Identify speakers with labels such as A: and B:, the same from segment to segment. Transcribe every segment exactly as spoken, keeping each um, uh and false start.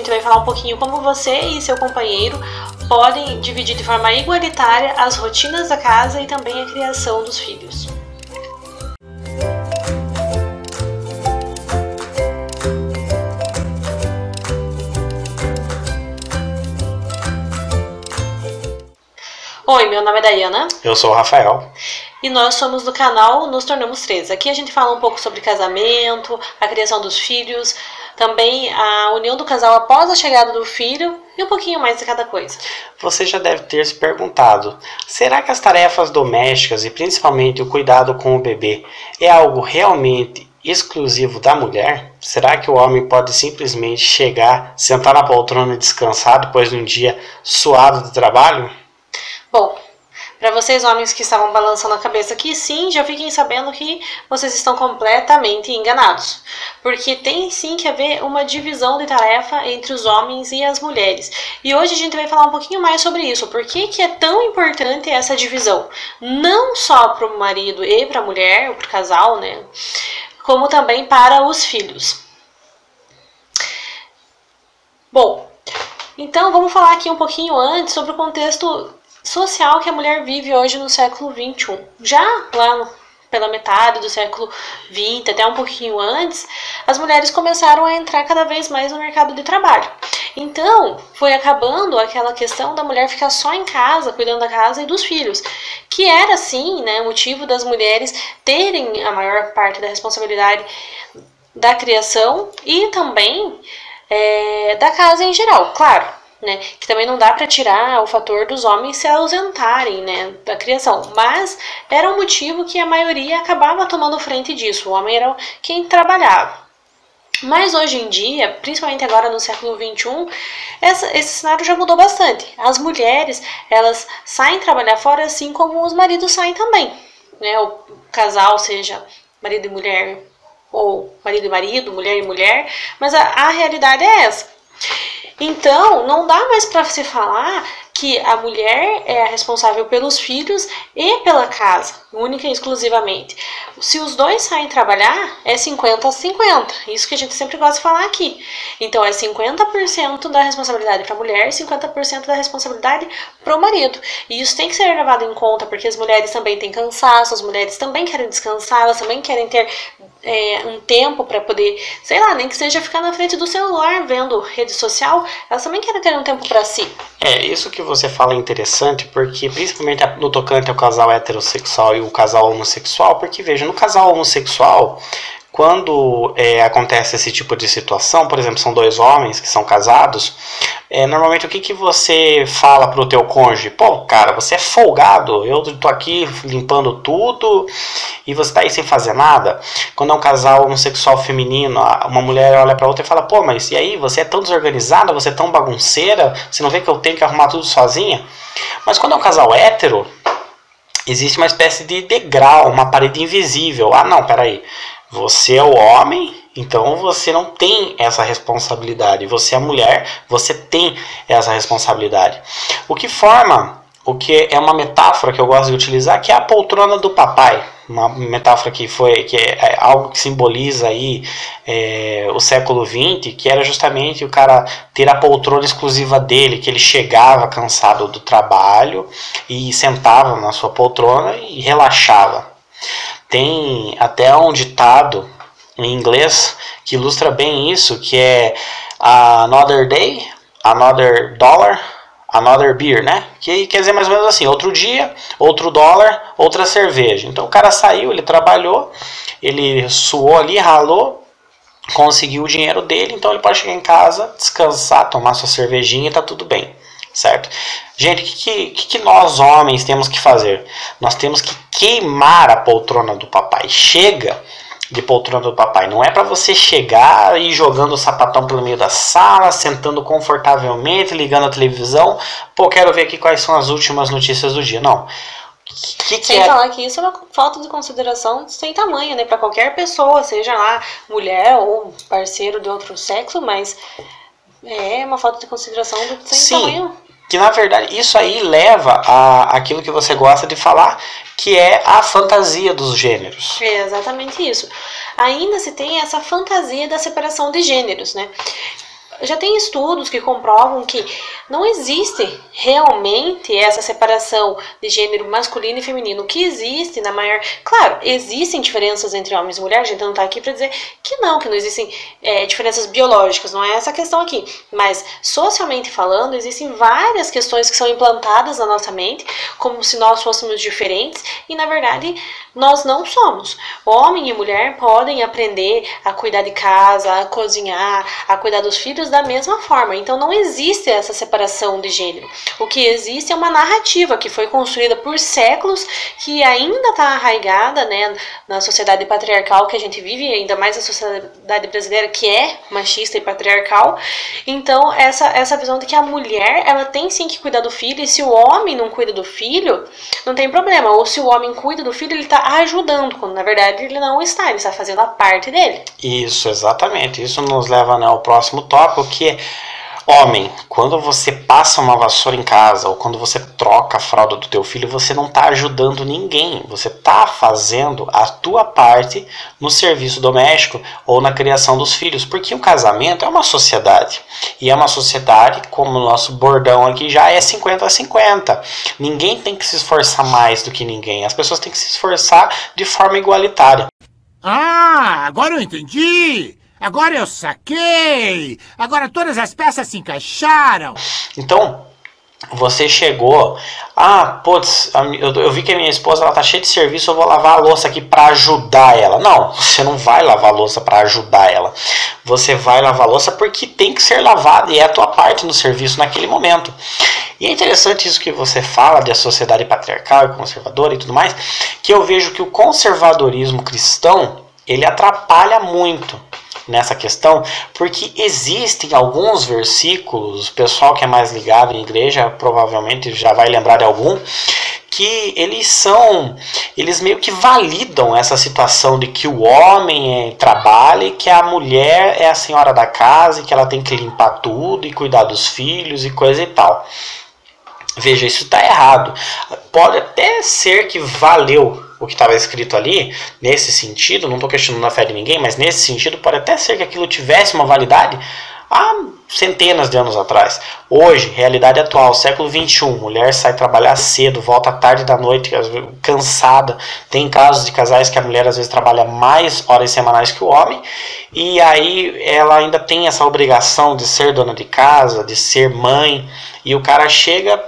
A: gente vai falar um pouquinho como você e seu companheiro podem dividir de forma igualitária as rotinas da casa e também a criação dos filhos. Oi, meu nome é Dayana.
B: Eu sou o Rafael.
A: E nós somos do canal Nos Tornamos Três. Aqui a gente fala um pouco sobre casamento, a criação dos filhos, também a união do casal após a chegada do filho e um pouquinho mais de cada coisa.
B: Você já deve ter se perguntado, será que as tarefas domésticas e principalmente o cuidado com o bebê é algo realmente exclusivo da mulher? Será que o homem pode simplesmente chegar, sentar na poltrona e descansar depois de um dia suado de trabalho?
A: Bom, para vocês homens que estavam balançando a cabeça aqui, sim, já fiquem sabendo que vocês estão completamente enganados. Porque tem sim que haver uma divisão de tarefa entre os homens e as mulheres. E hoje a gente vai falar um pouquinho mais sobre isso. Por que que é tão importante essa divisão? Não só para o marido e para a mulher, ou para o casal, né? Como também para os filhos. Bom, então vamos falar aqui um pouquinho antes sobre o contexto social que a mulher vive hoje no século vinte e um. Já lá no, pela metade do século vinte, até um pouquinho antes, as mulheres começaram a entrar cada vez mais no mercado de trabalho. Então, foi acabando aquela questão da mulher ficar só em casa, cuidando da casa e dos filhos, que era, sim, né, o motivo das mulheres terem a maior parte da responsabilidade da criação e também é, da casa em geral, claro. Né, que também não dá para tirar o fator dos homens se ausentarem, né, da criação, mas era um motivo que a maioria acabava tomando frente disso, o homem era quem trabalhava. Mas hoje em dia, principalmente agora no século vinte e um, essa, esse cenário já mudou bastante. As mulheres, elas saem trabalhar fora assim como os maridos saem também, né, o casal, seja marido e mulher, ou marido e marido, mulher e mulher, mas a, a realidade é essa. Então, não dá mais para se falar que a mulher é a responsável pelos filhos e pela casa, única e exclusivamente. Se os dois saem trabalhar, é cinquenta a cinquenta. Isso que a gente sempre gosta de falar aqui. Então, é cinquenta por cento da responsabilidade para a mulher e cinquenta por cento da responsabilidade para o marido. E isso tem que ser levado em conta, porque as mulheres também têm cansaço, as mulheres também querem descansar, elas também querem ter é, um tempo para poder, sei lá, nem que seja ficar na frente do celular vendo rede social, elas também querem ter um tempo para si.
B: É, isso que você fala é interessante, porque principalmente no tocante ao casal heterossexual e o casal homossexual, porque veja, no casal homossexual, quando é, acontece esse tipo de situação, por exemplo, são dois homens que são casados, é, normalmente o que, que você fala pro teu cônjuge? Pô, cara, você é folgado, eu tô aqui limpando tudo e você tá aí sem fazer nada. Quando é um casal homossexual feminino, uma mulher olha pra outra e fala, pô, mas e aí, você é tão desorganizada, você é tão bagunceira, você não vê que eu tenho que arrumar tudo sozinha? Mas quando é um casal hétero, existe uma espécie de degrau, uma parede invisível. Ah, não, peraí. Você é o homem, então você não tem essa responsabilidade. Você é a mulher, você tem essa responsabilidade. O que forma, o que é uma metáfora que eu gosto de utilizar, que é a poltrona do papai. Uma metáfora que foi que é algo que simboliza aí é, o século vinte, que era justamente o cara ter a poltrona exclusiva dele, que ele chegava cansado do trabalho e sentava na sua poltrona e relaxava. Tem até um ditado em inglês que ilustra bem isso, que é another day, another dollar, another beer, né? Que quer dizer mais ou menos assim, outro dia, outro dólar, outra cerveja. Então o cara saiu, ele trabalhou, ele suou ali, ralou, conseguiu o dinheiro dele, então ele pode chegar em casa, descansar, tomar sua cervejinha e tá tudo bem. Certo? Gente, o que, que, que nós homens temos que fazer? Nós temos que queimar a poltrona do papai. Chega de poltrona do papai. Não é para você chegar e jogando o sapatão pelo meio da sala, sentando confortavelmente, ligando a televisão. Pô, quero ver aqui quais são as últimas notícias do dia. Não. Que que
A: sem
B: é?
A: falar que isso é uma falta de consideração sem tamanho, né? Para qualquer pessoa, seja lá mulher ou parceiro de outro sexo, mas é uma falta de consideração do sem
B: Sim,
A: tamanho.
B: Que na verdade isso aí leva a aquilo que você gosta de falar, que é a fantasia dos gêneros.
A: É exatamente isso. Ainda se tem essa fantasia da separação de gêneros, né? já tem estudos que comprovam que não existe realmente essa separação de gênero masculino e feminino. O que existe na maior... Claro, existem diferenças entre homens e mulheres, a gente não tá aqui para dizer que não, que não existem é, diferenças biológicas, não é essa a questão aqui. Mas, socialmente falando, existem várias questões que são implantadas na nossa mente, como se nós fôssemos diferentes, e na verdade nós não somos. Homem e mulher podem aprender a cuidar de casa, a cozinhar, a cuidar dos filhos da mesma forma. Então não existe essa separação de gênero. O que existe é uma narrativa que foi construída por séculos, que ainda está arraigada, né, na sociedade patriarcal que a gente vive, ainda mais a sociedade brasileira, que é machista e patriarcal. Então essa, essa visão de que a mulher, ela tem sim que cuidar do filho, e se o homem não cuida do filho, não tem problema. Ou se o homem cuida do filho, ele está ajudando, quando na verdade ele não está, ele está fazendo a parte dele.
B: Isso, exatamente. Isso nos leva, né, ao próximo tópico, que é: homem, quando você passa uma vassoura em casa, ou quando você troca a fralda do teu filho, você não está ajudando ninguém. Você está fazendo a tua parte no serviço doméstico ou na criação dos filhos. Porque o casamento é uma sociedade. E é uma sociedade, como o nosso bordão aqui já é cinquenta a cinquenta. Ninguém tem que se esforçar mais do que ninguém. As pessoas têm que se esforçar de forma igualitária.
C: Ah, agora eu entendi! Agora eu saquei! Agora todas as peças se encaixaram!
B: Então, você chegou... Ah, putz, eu, eu vi que a minha esposa ela tá cheia de serviço, eu vou lavar a louça aqui para ajudar ela. Não, você não vai lavar a louça para ajudar ela. Você vai lavar a louça porque tem que ser lavada e é a tua parte no serviço naquele momento. E é interessante isso que você fala de a sociedade patriarcal e conservadora e tudo mais, que eu vejo que o conservadorismo cristão, ele atrapalha muito nessa questão, porque existem alguns versículos, o pessoal que é mais ligado em igreja provavelmente já vai lembrar de algum, que eles são, eles meio que validam essa situação de que o homem é, trabalha e que a mulher é a senhora da casa e que ela tem que limpar tudo e cuidar dos filhos e coisa e tal. Veja, isso está errado. Pode até ser que valeu o que estava escrito ali, nesse sentido, não estou questionando a fé de ninguém, mas nesse sentido pode até ser que aquilo tivesse uma validade há centenas de anos atrás. Hoje, realidade atual, século vinte e um, mulher sai trabalhar cedo, volta à tarde da noite, cansada. Tem casos de casais que a mulher às vezes trabalha mais horas semanais que o homem, e aí ela ainda tem essa obrigação de ser dona de casa, de ser mãe, e o cara chega...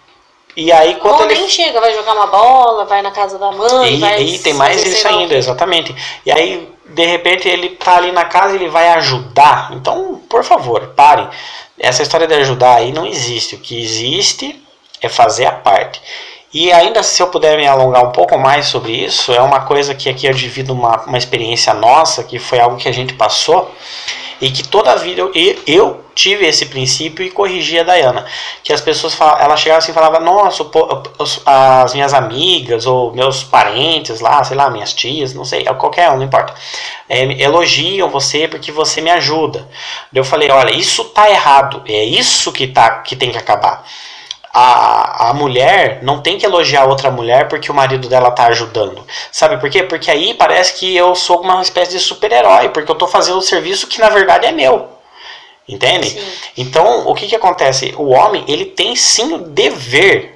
B: E aí, quando
A: Ou
B: ele
A: nem chega, vai jogar uma bola, vai na casa da mãe,
B: e,
A: vai...
B: E tem mais isso ainda, exatamente. E aí, de repente, ele tá ali na casa e ele vai ajudar. Então, por favor, parem. Essa história de ajudar aí não existe. O que existe é fazer a parte. E ainda, se eu puder me alongar um pouco mais sobre isso, é uma coisa que aqui eu divido uma, uma experiência nossa, que foi algo que a gente passou, e que toda a vida eu, eu tive esse princípio e corrigi a Dayana. Que as pessoas falavam, ela chegava assim e falava: nossa, as minhas amigas ou meus parentes lá, sei lá, minhas tias, não sei, qualquer um, não importa, é, elogiam você porque você me ajuda. Eu falei: olha, isso tá errado, é isso que, tá, que tem que acabar. A, a mulher não tem que elogiar outra mulher porque o marido dela tá ajudando. Sabe por quê? Porque aí parece que eu sou uma espécie de super-herói, porque eu tô fazendo um serviço que na verdade é meu. Entende? Sim. Então, o que que acontece? O homem, ele tem sim o dever,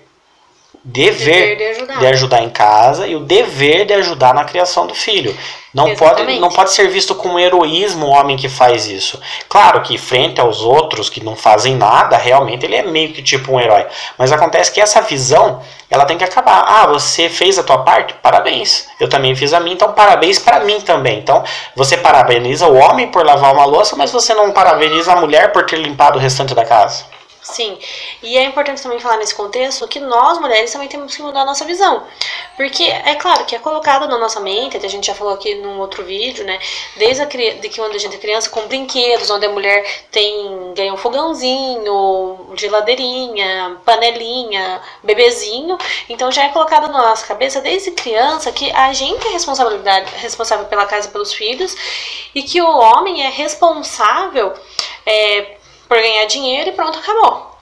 B: dever, dever de, ajudar. de ajudar em casa e o dever de ajudar na criação do filho. Não pode, não pode ser visto como heroísmo o homem que faz isso. Claro que frente aos outros que não fazem nada, realmente ele é meio que tipo um herói. Mas acontece que essa visão, ela tem que acabar. Ah, você fez a tua parte? Parabéns. Eu também fiz a minha, então parabéns para mim também. Então, você parabeniza o homem por lavar uma louça, mas você não parabeniza a mulher por ter limpado o restante da casa.
A: Sim, e é importante também falar nesse contexto que nós, mulheres, também temos que mudar a nossa visão. Porque é claro que é colocado na nossa mente, a gente já falou aqui num outro vídeo, né? Desde a, de que quando a gente é criança, com brinquedos, onde a mulher tem, ganha um fogãozinho, geladeirinha, panelinha, bebezinho. Então já é colocado na nossa cabeça desde criança que a gente é responsabilidade, responsável pela casa e pelos filhos, e que o homem é responsável... É, por ganhar dinheiro e pronto, acabou.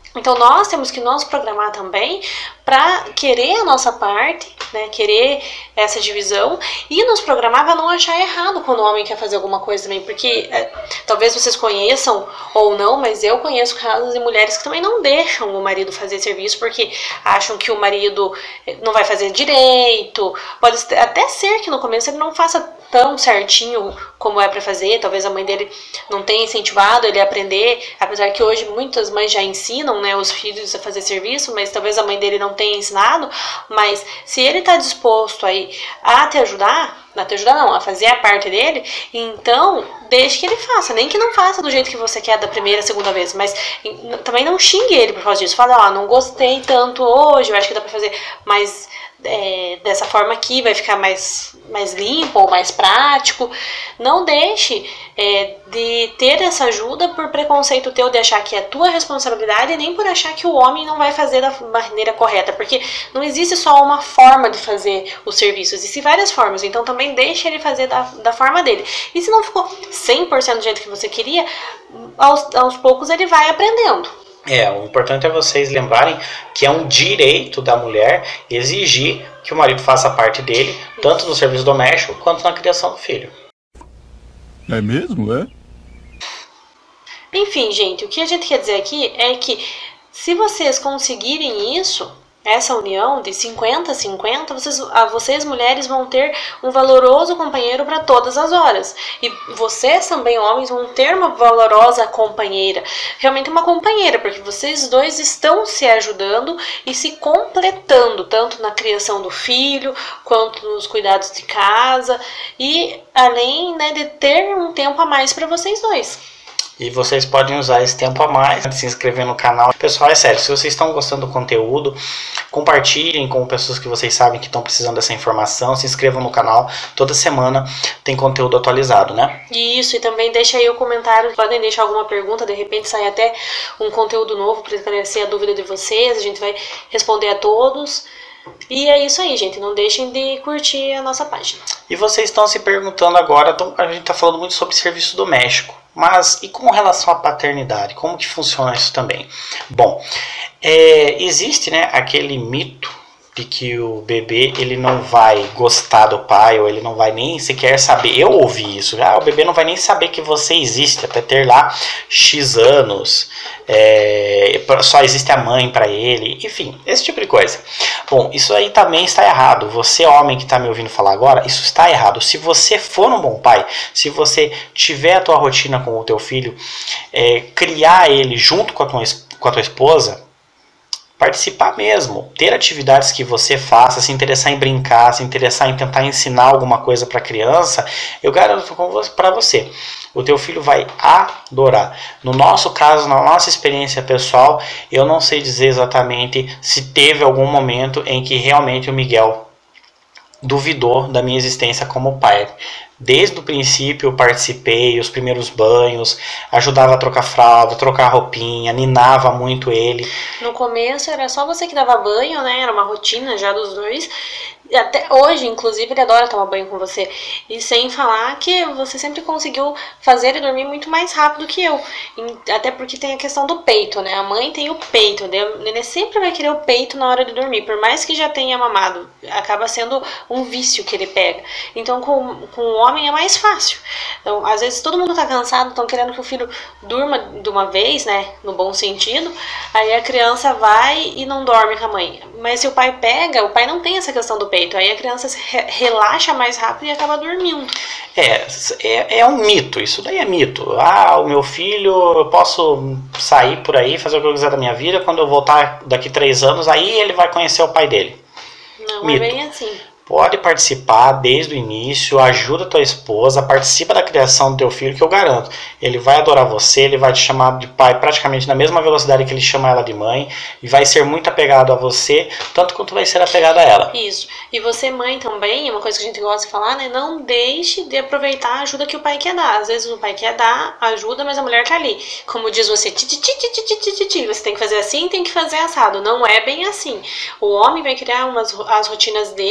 A: Então nós temos que nos programar também para querer a nossa parte, né, querer essa divisão e nos programar para não achar errado quando o homem quer fazer alguma coisa também, porque é, talvez vocês conheçam ou não, mas eu conheço casos de mulheres que também não deixam o marido fazer serviço porque acham que o marido não vai fazer direito. Pode até ser que no começo ele não faça tão certinho como é para fazer, talvez a mãe dele não tenha incentivado ele a aprender, apesar que hoje muitas mães já ensinam, né, os filhos a fazer serviço, mas talvez a mãe dele não tenha ensinado, mas se ele está disposto aí a te ajudar, não a te ajudar não, a fazer a parte dele, então deixe que ele faça, nem que não faça do jeito que você quer da primeira, segunda vez, mas também não xingue ele por causa disso, fala, ó, não gostei tanto hoje, eu acho que dá pra fazer mais é, dessa forma aqui, vai ficar mais, mais limpo ou mais prático. Não deixe é, de ter essa ajuda por preconceito teu de achar que é tua responsabilidade e nem por achar que o homem não vai fazer da maneira correta, porque não existe só uma forma de fazer o serviço, existem várias formas, então também deixe ele fazer da, da forma dele. E se não ficou cem por cento do jeito que você queria, aos, aos poucos ele vai aprendendo.
B: É, o importante é vocês lembrarem que é um direito da mulher exigir que o marido faça a parte dele, tanto no serviço doméstico quanto na criação do filho.
C: É mesmo, é?
A: Enfim, gente, o que a gente quer dizer aqui é que se vocês conseguirem isso, essa união de cinquenta a cinquenta, vocês, vocês mulheres vão ter um valoroso companheiro para todas as horas. E vocês também, homens, vão ter uma valorosa companheira. Realmente uma companheira, porque vocês dois estão se ajudando e se completando, tanto na criação do filho, quanto nos cuidados de casa. E além, né, de ter um tempo a mais para vocês dois.
B: E vocês podem usar esse tempo a mais, se inscrever no canal. Pessoal, é sério, se vocês estão gostando do conteúdo, compartilhem com pessoas que vocês sabem que estão precisando dessa informação, se inscrevam no canal, toda semana tem conteúdo atualizado, né?
A: Isso, e também deixa aí o comentário, podem deixar alguma pergunta, de repente sai até um conteúdo novo para esclarecer a dúvida de vocês, a gente vai responder a todos. E é isso aí, gente, não deixem de curtir a nossa página.
B: E vocês estão se perguntando agora, a gente está falando muito sobre serviço doméstico. Mas e com relação à paternidade? Como que funciona isso também? Bom, é, existe, né, aquele mito de que o bebê ele não vai gostar do pai ou ele não vai nem sequer saber. Eu ouvi isso. Ah, o bebê não vai nem saber que você existe até ter lá X anos. É, só existe a mãe para ele. Enfim, esse tipo de coisa. Bom, isso aí também está errado. Você, homem que está me ouvindo falar agora, isso está errado. Se você for um bom pai, se você tiver a tua rotina com o teu filho, é, criar ele junto com a tua, com a tua esposa, participar mesmo, ter atividades que você faça, se interessar em brincar, se interessar em tentar ensinar alguma coisa para a criança, eu garanto para você, o teu filho vai adorar. No nosso caso, na nossa experiência pessoal, eu não sei dizer exatamente se teve algum momento em que realmente o Miguel duvidou da minha existência como pai. Desde o princípio eu participei, os primeiros banhos, ajudava a trocar fralda, trocar roupinha, ninava muito ele.
A: No começo era só você que dava banho, né? Era uma rotina já dos dois. Até hoje, inclusive, ele adora tomar banho com você. E sem falar que você sempre conseguiu fazer ele dormir muito mais rápido que eu. Até porque tem a questão do peito, né? A mãe tem o peito. O nenê sempre vai querer o peito na hora de dormir. Por mais que já tenha mamado, acaba sendo um vício que ele pega. Então, com, com o homem é mais fácil. Então, às vezes, todo mundo tá cansado, estão querendo que o filho durma de uma vez, né? No bom sentido. Aí a criança vai e não dorme com a mãe. Mas se o pai pega, o pai não tem essa questão do peito. Aí a criança se relaxa mais rápido e acaba dormindo.
B: É, é, é um mito, isso daí é mito. Ah, o meu filho, eu posso sair por aí, fazer o que eu quiser da minha vida, quando eu voltar daqui três anos, aí ele vai conhecer o pai dele.
A: Não,
B: mito.
A: É bem assim.
B: Pode participar desde o início, ajuda a tua esposa, participa da criação do teu filho, que eu garanto. Ele vai adorar você, ele vai te chamar de pai praticamente na mesma velocidade que ele chama ela de mãe, e vai ser muito apegado a você, tanto quanto vai ser apegado a ela.
A: Isso. E você, mãe, também, é uma coisa que a gente gosta de falar, né? Não deixe de aproveitar a ajuda que o pai quer dar. Às vezes o pai quer dar ajuda, mas a mulher tá ali. Como diz você, ti, ti, ti, ti, ti, ti, ti, ti. Você tem que fazer assim, tem que fazer assado. Não é bem assim. O homem vai criar umas, as rotinas dele com o filho,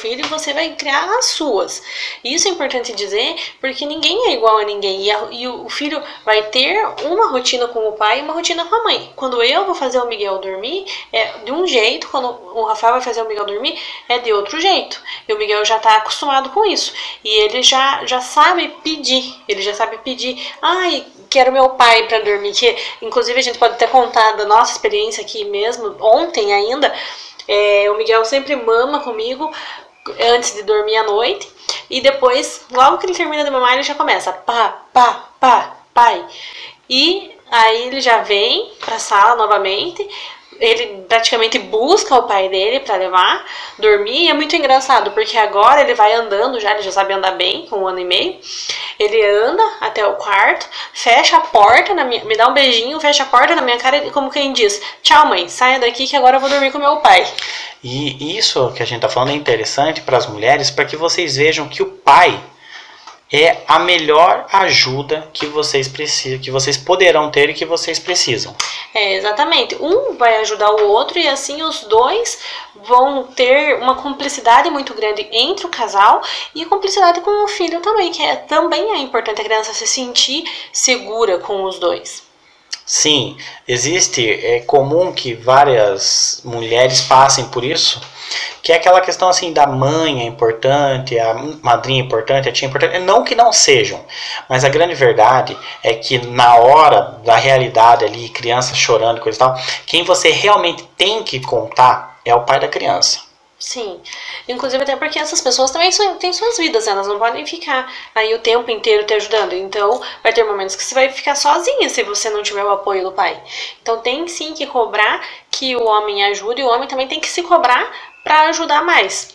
A: filho e você vai criar as suas. Isso é importante dizer, porque ninguém é igual a ninguém. E, a, e o filho vai ter uma rotina com o pai e uma rotina com a mãe. Quando eu vou fazer o Miguel dormir, é de um jeito. Quando o Rafael vai fazer o Miguel dormir, é de outro jeito. E o Miguel já tá acostumado com isso. E ele já, já sabe pedir. Ele já sabe pedir. Ai, quero meu pai para dormir. Que, inclusive, a gente pode até contar da nossa experiência aqui mesmo, ontem ainda. É, o Miguel sempre mama comigo antes de dormir à noite. E depois, logo que ele termina de mamar, ele já começa pá, pá, pá, pai. E aí ele já vem pra sala novamente. Ele praticamente busca o pai dele pra levar, dormir. E é muito engraçado, porque agora ele vai andando já, ele já sabe andar bem, com um ano e meio. Ele anda até o quarto, fecha a porta, na minha, me dá um beijinho, fecha a porta na minha cara, como quem diz: tchau, mãe, saia daqui que agora eu vou dormir com meu pai.
B: E isso que a gente tá falando é interessante para as mulheres, para que vocês vejam que o pai é a melhor ajuda que vocês precisam, que vocês poderão ter e que vocês precisam.
A: É, exatamente. Um vai ajudar o outro e assim os dois vão ter uma cumplicidade muito grande entre o casal e cumplicidade com o filho também, que é, também é importante a criança se sentir segura com os dois.
B: Sim, existe, é comum que várias mulheres passem por isso, que é aquela questão assim da mãe é importante, a madrinha é importante, a tia é importante, não que não sejam, mas a grande verdade é que na hora da realidade ali, criança chorando e coisa e tal, quem você realmente tem que contar é o pai da criança.
A: Sim, inclusive até porque essas pessoas também têm suas vidas, né? Elas não podem ficar aí o tempo inteiro te ajudando. Então vai ter momentos que você vai ficar sozinha se você não tiver o apoio do pai. Então tem sim que cobrar que o homem ajude, e o homem também tem que se cobrar para ajudar mais.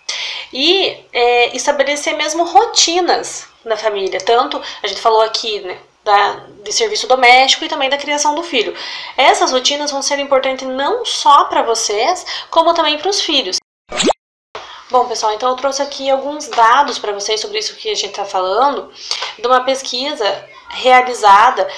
A: E é, estabelecer mesmo rotinas na família. Tanto, a gente falou aqui, né, Da, de serviço doméstico e também da criação do filho. Essas rotinas vão ser importantes não só para vocês, como também para os filhos. Bom, pessoal, então eu trouxe aqui alguns dados para vocês sobre isso que a gente está falando, de uma pesquisa realizada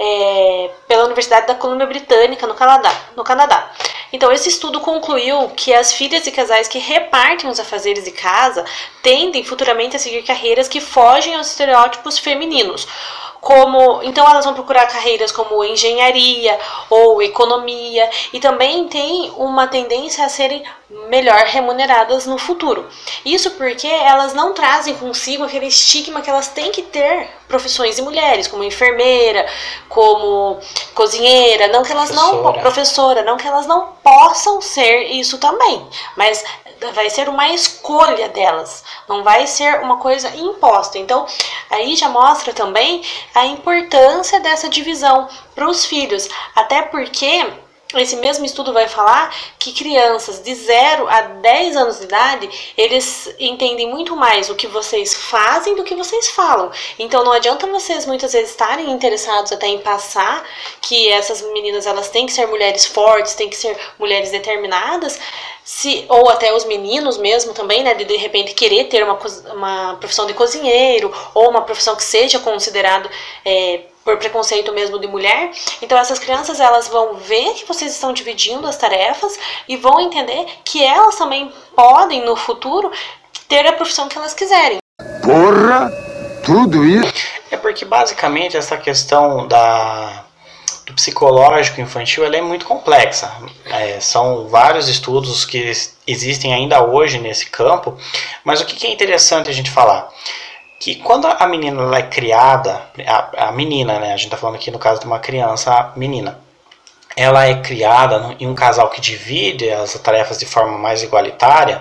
A: é, pela Universidade da Colômbia Britânica, no Canadá, no Canadá. Então, esse estudo concluiu que as filhas de casais que repartem os afazeres de casa tendem futuramente a seguir carreiras que fogem aos estereótipos femininos. Como, então elas vão procurar carreiras como engenharia ou economia e também tem uma tendência a serem melhor remuneradas no futuro. Isso porque elas não trazem consigo aquele estigma que elas têm que ter profissões de mulheres, como enfermeira, como cozinheira, não que elas
B: professora.
A: não professora, não que elas não possam ser isso também, mas vai ser uma escolha delas, não vai ser uma coisa imposta. Então, aí já mostra também a importância dessa divisão para os filhos, até porque esse mesmo estudo vai falar que crianças de zero a dez anos de idade, eles entendem muito mais o que vocês fazem do que vocês falam. Então não adianta vocês muitas vezes estarem interessados até em passar que essas meninas elas têm que ser mulheres fortes, têm que ser mulheres determinadas, se, ou até os meninos mesmo também, né, de de repente querer ter uma, uma profissão de cozinheiro ou uma profissão que seja considerado é, por preconceito mesmo de mulher. Então essas crianças elas vão ver que vocês estão dividindo as tarefas e vão entender que elas também podem no futuro ter a profissão que elas quiserem.
C: Porra, tudo isso?
B: É porque basicamente essa questão da do psicológico infantil ela é muito complexa. É, são vários estudos que existem ainda hoje nesse campo, mas o que é interessante a gente falar? Que quando a menina ela é criada, a, a menina, né, a gente está falando aqui no caso de uma criança, a menina, ela é criada no, em um casal que divide as tarefas de forma mais igualitária,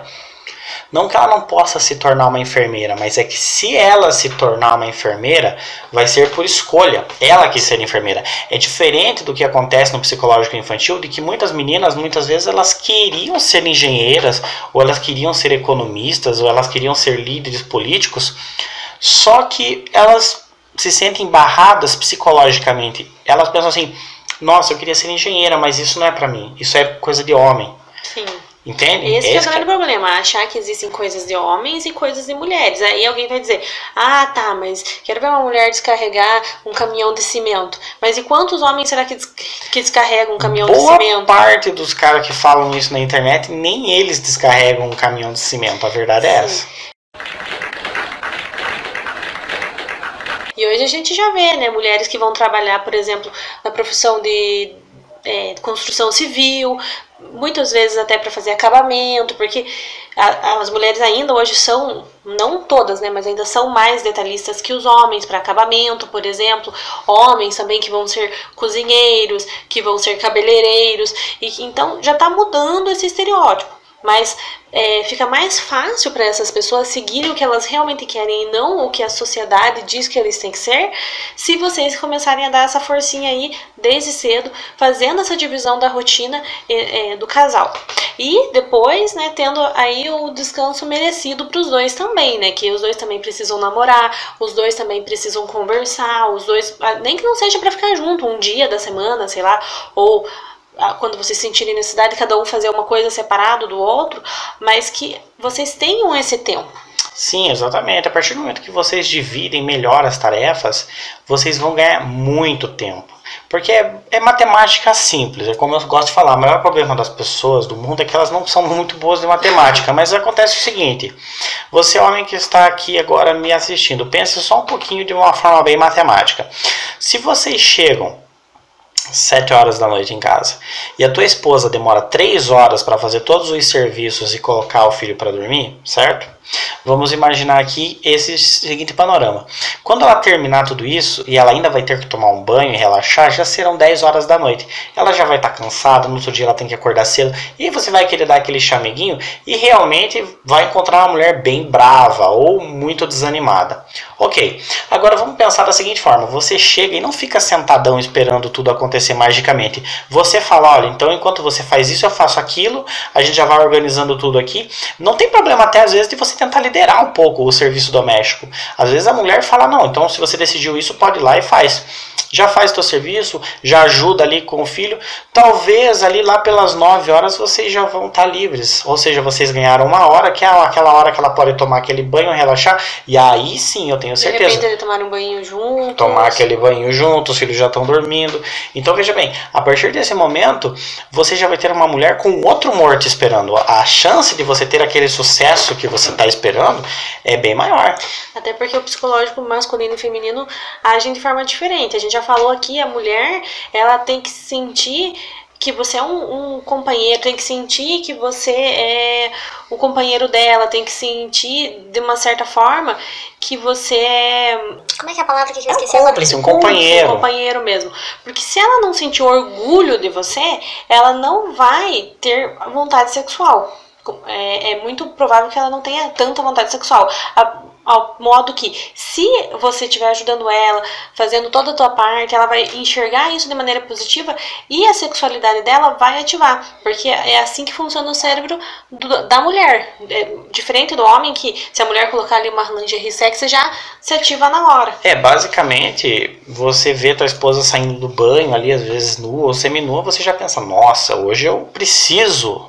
B: não que ela não possa se tornar uma enfermeira, mas é que se ela se tornar uma enfermeira, vai ser por escolha, ela quis ser enfermeira. É diferente do que acontece no psicológico infantil, de que muitas meninas, muitas vezes, elas queriam ser engenheiras, ou elas queriam ser economistas, ou elas queriam ser líderes políticos, só que elas se sentem barradas psicologicamente. Elas pensam assim, nossa, eu queria ser engenheira, mas isso não é pra mim, isso é coisa de homem.
A: Sim.
B: Entende?
A: Esse é o
B: que
A: grande problema, achar que existem coisas de homens e coisas de mulheres. Aí alguém vai dizer, ah, tá, mas quero ver uma mulher descarregar um caminhão de cimento. Mas e quantos homens será que, des que descarregam um caminhão
B: Boa
A: de cimento?
B: Boa parte dos caras que falam isso na internet, nem eles descarregam um caminhão de cimento. A verdade é essa.
A: E hoje a gente já vê, né, mulheres que vão trabalhar, por exemplo, na profissão de é, construção civil, muitas vezes até para fazer acabamento, porque a, as mulheres ainda hoje são, não todas, né, mas ainda são mais detalhistas que os homens para acabamento, por exemplo. Homens também que vão ser cozinheiros, que vão ser cabeleireiros, e então já está mudando esse estereótipo. Mas é, fica mais fácil para essas pessoas seguirem o que elas realmente querem e não o que a sociedade diz que eles têm que ser, se vocês começarem a dar essa forcinha aí desde cedo, fazendo essa divisão da rotina é, é, do casal. E depois, né, tendo aí o descanso merecido para os dois também, né, que os dois também precisam namorar, os dois também precisam conversar, os dois, nem que não seja para ficar junto um dia da semana, sei lá, ou quando vocês sentirem necessidade, cada um fazer uma coisa separado do outro, mas que vocês tenham esse tempo.
B: Sim, exatamente. A partir do momento que vocês dividem melhor as tarefas, vocês vão ganhar muito tempo. Porque é, é matemática simples, é como eu gosto de falar, o maior problema das pessoas do mundo é que elas não são muito boas de matemática, mas acontece o seguinte, você homem que está aqui agora me assistindo, pense só um pouquinho de uma forma bem matemática. Se vocês chegam sete horas da noite em casa e a tua esposa demora três horas para fazer todos os serviços e colocar o filho para dormir, certo? Vamos imaginar aqui esse seguinte panorama. Quando ela terminar tudo isso e ela ainda vai ter que tomar um banho e relaxar, já serão dez horas da noite. Ela já vai estar cansada, no outro dia ela tem que acordar cedo e aí você vai querer dar aquele chameguinho e realmente vai encontrar uma mulher bem brava ou muito desanimada. Ok, agora vamos pensar da seguinte forma, você chega e não fica sentadão esperando tudo acontecer magicamente. Você fala, olha, então enquanto você faz isso eu faço aquilo, a gente já vai organizando tudo aqui. Não tem problema até às vezes de você tentar liderar um pouco o serviço doméstico. Às vezes a mulher fala, não, então se você decidiu isso, pode ir lá e faz. Já faz o teu serviço, já ajuda ali com o filho. Talvez ali lá pelas nove horas vocês já vão estar livres. Ou seja, vocês ganharam uma hora, que é aquela hora que ela pode tomar aquele banho, relaxar. E aí sim, eu tenho certeza.
A: De repente ele tomar um banho junto.
B: Tomar aquele banho junto, os filhos já estão dormindo. Então veja bem, a partir desse momento, você já vai ter uma mulher com outro humor te esperando. A chance de você ter aquele sucesso que você está esperando é bem maior.
A: Até porque o psicológico masculino e feminino agem de forma diferente. A gente já falou aqui, a mulher, ela tem que sentir que você é um, um companheiro, tem que sentir que você é o companheiro dela, tem que sentir de uma certa forma que você é...
D: Como é que é a palavra que eu esqueci?
B: É um cúmplice, um companheiro.
A: Um companheiro mesmo. Porque se ela não sentir orgulho de você, ela não vai ter vontade sexual. É, é muito provável que ela não tenha tanta vontade sexual. A, ao modo que, se você estiver ajudando ela, fazendo toda a tua parte, ela vai enxergar isso de maneira positiva e a sexualidade dela vai ativar. Porque é assim que funciona o cérebro do, da mulher. É diferente do homem, que se a mulher colocar ali uma lingerie sexy, já se ativa na hora.
B: É, basicamente, você vê tua esposa saindo do banho ali, às vezes nua ou seminua, você já pensa, nossa, hoje eu preciso...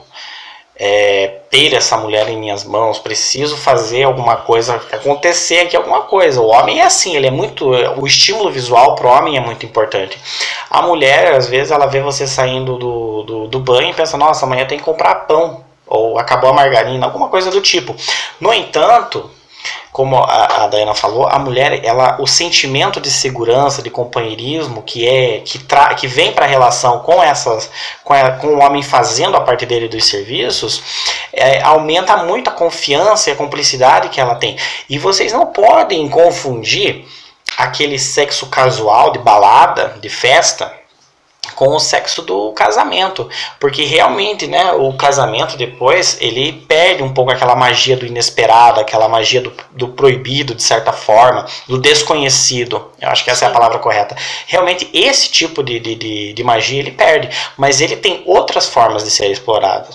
B: É, ter essa mulher em minhas mãos, preciso fazer alguma coisa, acontecer aqui alguma coisa. O homem é assim, ele é muito, o estímulo visual pro homem é muito importante. A mulher, às vezes, ela vê você saindo do, do, do banho e pensa, nossa, amanhã tem que comprar pão, ou acabou a margarina, alguma coisa do tipo. No entanto, como a, a Dayana falou, a mulher, ela, o sentimento de segurança, de companheirismo que é que, tra, que vem para a relação com essas, com, a, com o homem fazendo a parte dele dos serviços, é, aumenta muito a confiança e a cumplicidade que ela tem. E vocês não podem confundir aquele sexo casual de balada, de festa, com o sexo do casamento, porque realmente, né, o casamento depois, ele perde um pouco aquela magia do inesperado, aquela magia do, do proibido, de certa forma, do desconhecido. Eu acho que essa Sim. é a palavra correta. Realmente, esse tipo de, de, de, de magia, ele perde, mas ele tem outras formas de ser explorado.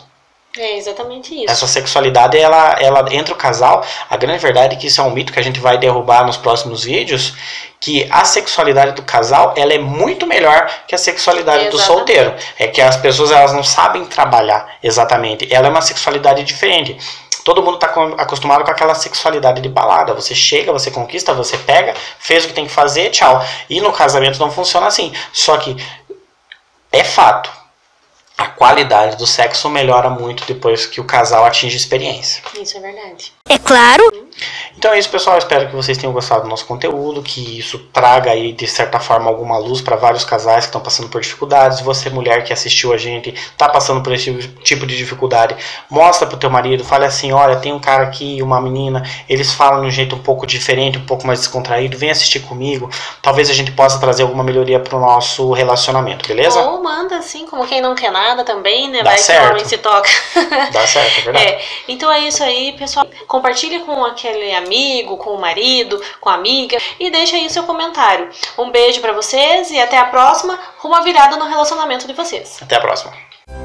A: É exatamente isso.
B: Essa sexualidade, ela, ela entre o casal, a grande verdade é que isso é um mito que a gente vai derrubar nos próximos vídeos, que a sexualidade do casal, ela é muito melhor que a sexualidade exatamente. do solteiro. É que as pessoas, elas não sabem trabalhar exatamente. Ela é uma sexualidade diferente. Todo mundo está acostumado com aquela sexualidade de balada. Você chega, você conquista, você pega, fez o que tem que fazer, tchau. E no casamento não funciona assim. Só que é fato. A qualidade do sexo melhora muito depois que o casal atinge experiência.
A: Isso é verdade.
D: É claro.
B: Então é isso, pessoal. Espero que vocês tenham gostado do nosso conteúdo, que isso traga aí, de certa forma, alguma luz para vários casais que estão passando por dificuldades. Você, mulher que assistiu a gente, está passando por esse tipo de dificuldade, mostra pro teu marido, fale assim, olha, tem um cara aqui, uma menina, eles falam de um jeito um pouco diferente, um pouco mais descontraído, vem assistir comigo. Talvez a gente possa trazer alguma melhoria pro nosso relacionamento, beleza?
A: Ou manda assim, como quem não quer nada também, né?
B: Dá
A: Vai
B: certo.
A: que o homem se toca.
B: Dá certo, é verdade.
A: É, então é isso aí, pessoal. Compartilhe com aquele amigo, com o marido, com a amiga e deixa aí o seu comentário. Um beijo pra vocês e até a próxima, rumo à virada no relacionamento de vocês.
B: Até a próxima.